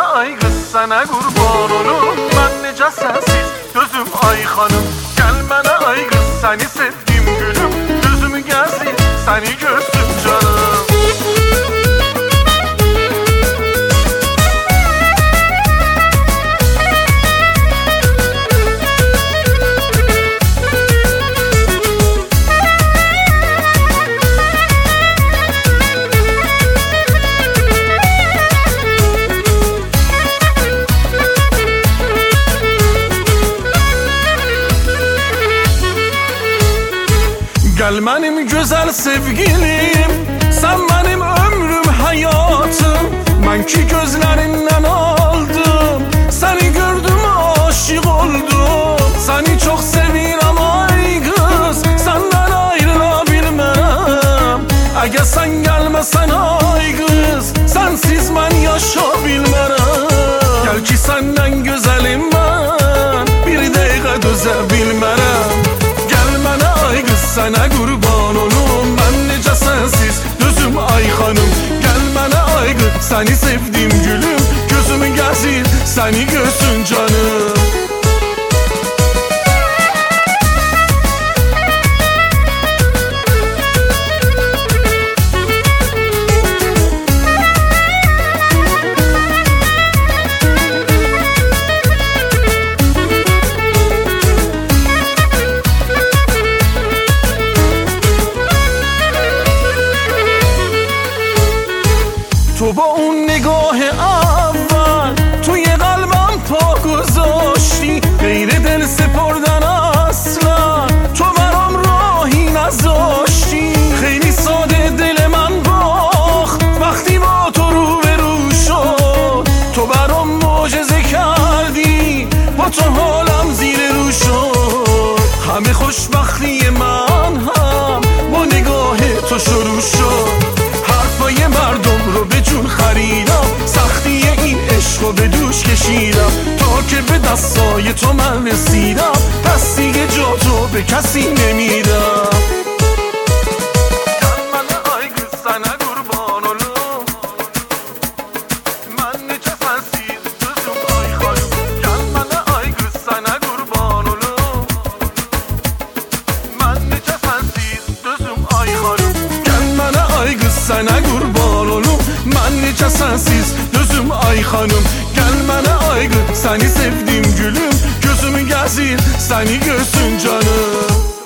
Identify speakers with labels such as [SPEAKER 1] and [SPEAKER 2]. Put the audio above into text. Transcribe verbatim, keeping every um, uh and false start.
[SPEAKER 1] ay kız sana kurban olum. Ben nece sensiz gözüm ay hanım. Gelmene ay kız seni sevdim gülüm. Gözümü gezdi seni görsün canım. Gel benim güzel sevgilim, sen benim ömrüm hayatım. Ben ki gözlerinden aldım, seni gördüm aşık oldum. Seni çok seviyorum ay kız, senden ayrılabilmem. Eğer sen gelmesen ay kız, sensiz ben yaşa bilmem. Gel ki senden güzelim ben, bir dakika dözebilmem. Sana kurban olum, ben nece sensiz gözüm ay hanım. Gelmene ay kız seni sevdim gülüm. Gözümü gezil seni görsün canım. تو با اون نگاه اول توی قلبم پا گذاشتی. غیر دل سپردن اصلا تو برام راهی نذاشتی. خیلی ساده دل من باخت وقتی با تو رو به رو شد. تو برام معجزه کردی، با تو حالم زیر رو شد. همه خوشبختی من هم با نگاه تو شروع شد. حرفای مردم رو به جون خریدم، سختی این عشق رو به دوش کشیدم. تا که به دستای تو من رسیدم، پس دیگه جا تو به کسی نمیدم. Sana kurban olum, ben nece sensiz gözüm ay hanım. Gelmene ay kız seni sevdim gülüm. Gözümü gezil seni görsün canım.